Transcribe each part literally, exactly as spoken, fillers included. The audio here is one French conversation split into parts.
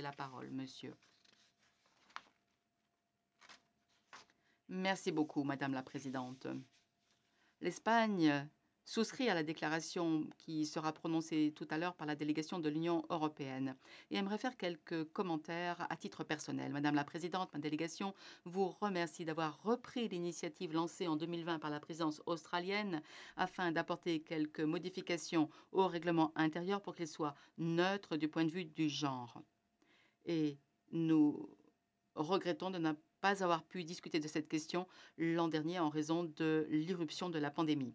la parole, monsieur. Merci beaucoup, Madame la Présidente. L'Espagne souscrit à la déclaration qui sera prononcée tout à l'heure par la délégation de l'Union européenne et aimerait faire quelques commentaires à titre personnel. Madame la Présidente, ma délégation vous remercie d'avoir repris l'initiative lancée en deux mille vingt par la présidence australienne afin d'apporter quelques modifications au règlement intérieur pour qu'il soit neutre du point de vue du genre. Et nous regrettons de ne pas avoir pu discuter de cette question l'an dernier en raison de l'irruption de la pandémie.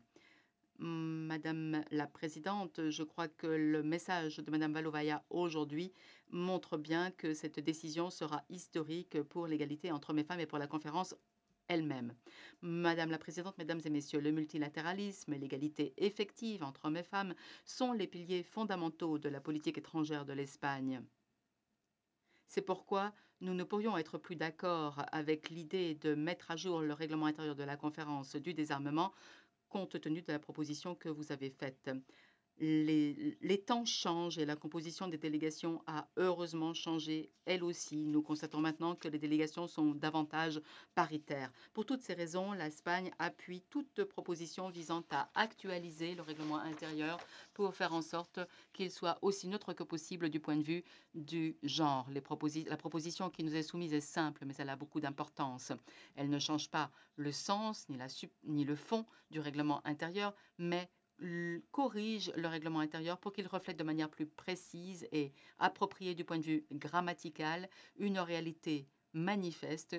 Madame la Présidente, je crois que le message de Madame Valovaya aujourd'hui montre bien que cette décision sera historique pour l'égalité entre hommes et femmes et pour la conférence elle-même. Madame la Présidente, Mesdames et Messieurs, le multilatéralisme et l'égalité effective entre hommes et femmes sont les piliers fondamentaux de la politique étrangère de l'Espagne. C'est pourquoi nous ne pourrions être plus d'accord avec l'idée de mettre à jour le règlement intérieur de la conférence du désarmement compte tenu de la proposition que vous avez faite. Les, les temps changent et la composition des délégations a heureusement changé, elle aussi. Nous constatons maintenant que les délégations sont davantage paritaires. Pour toutes ces raisons, l'Espagne appuie toute proposition visant à actualiser le règlement intérieur pour faire en sorte qu'il soit aussi neutre que possible du point de vue du genre. Les proposi la proposition qui nous est soumise est simple, mais elle a beaucoup d'importance. Elle ne change pas le sens ni, la ni le fond du règlement intérieur, mais corrige le règlement intérieur pour qu'il reflète de manière plus précise et appropriée du point de vue grammatical une réalité manifeste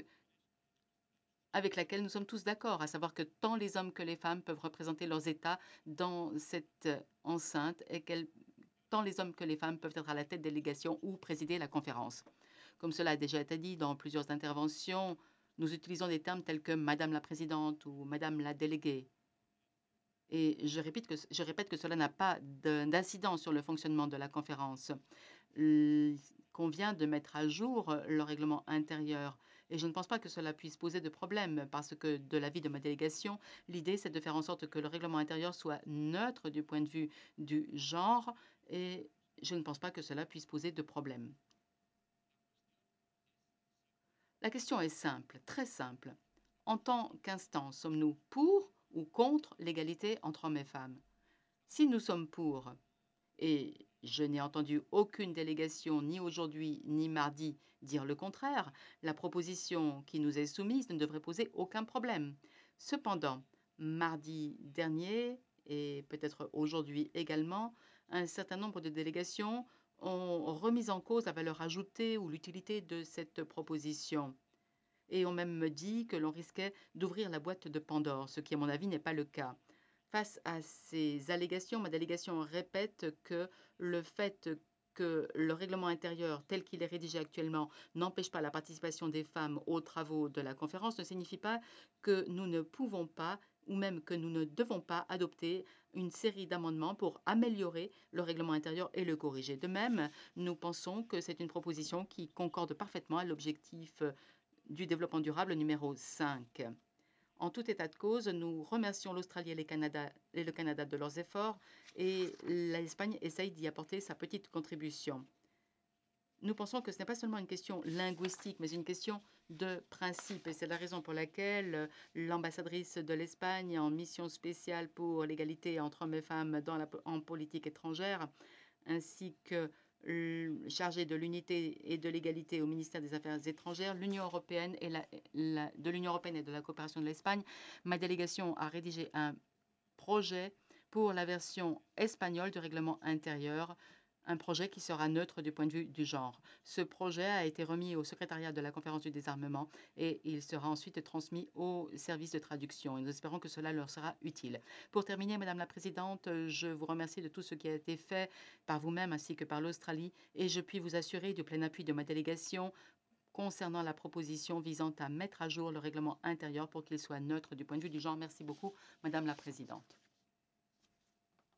avec laquelle nous sommes tous d'accord, à savoir que tant les hommes que les femmes peuvent représenter leurs États dans cette enceinte et qu'elles tant les hommes que les femmes peuvent être à la tête des délégations ou présider la conférence. Comme cela a déjà été dit dans plusieurs interventions, nous utilisons des termes tels que Madame la Présidente ou Madame la Déléguée. Et je répète que, je répète que cela n'a pas d'incidence sur le fonctionnement de la conférence. Il convient de mettre à jour le règlement intérieur. Et je ne pense pas que cela puisse poser de problème parce que de l'avis de ma délégation, l'idée c'est de faire en sorte que le règlement intérieur soit neutre du point de vue du genre et je ne pense pas que cela puisse poser de problème. La question est simple, très simple. En tant qu'instance, sommes-nous pour ou contre l'égalité entre hommes et femmes? Si nous sommes pour, et je n'ai entendu aucune délégation, ni aujourd'hui, ni mardi, dire le contraire, la proposition qui nous est soumise ne devrait poser aucun problème. Cependant, mardi dernier, et peut-être aujourd'hui également, un certain nombre de délégations ont remis en cause la valeur ajoutée ou l'utilité de cette proposition et ont même dit que l'on risquait d'ouvrir la boîte de Pandore, ce qui, à mon avis, n'est pas le cas. Face à ces allégations, ma délégation répète que le fait que le règlement intérieur tel qu'il est rédigé actuellement n'empêche pas la participation des femmes aux travaux de la conférence ne signifie pas que nous ne pouvons pas ou même que nous ne devons pas adopter une série d'amendements pour améliorer le règlement intérieur et le corriger. De même, nous pensons que c'est une proposition qui concorde parfaitement à l'objectif du développement durable numéro cinq. En tout état de cause, nous remercions l'Australie et, et le Canada de leurs efforts et l'Espagne essaye d'y apporter sa petite contribution. Nous pensons que ce n'est pas seulement une question linguistique, mais une question de principe. Et c'est la raison pour laquelle l'ambassadrice de l'Espagne en mission spéciale pour l'égalité entre hommes et femmes dans la, en politique étrangère, ainsi que chargé de l'unité et de l'égalité au ministère des Affaires étrangères, l'Union européenne et la, la, de l'Union européenne et de la coopération de l'Espagne, ma délégation a rédigé un projet pour la version espagnole du règlement intérieur, un projet qui sera neutre du point de vue du genre. Ce projet a été remis au secrétariat de la conférence du désarmement et il sera ensuite transmis au service de traduction. Et nous espérons que cela leur sera utile. Pour terminer, Madame la Présidente, je vous remercie de tout ce qui a été fait par vous-même ainsi que par l'Australie et je puis vous assurer du plein appui de ma délégation concernant la proposition visant à mettre à jour le règlement intérieur pour qu'il soit neutre du point de vue du genre. Merci beaucoup, Madame la Présidente.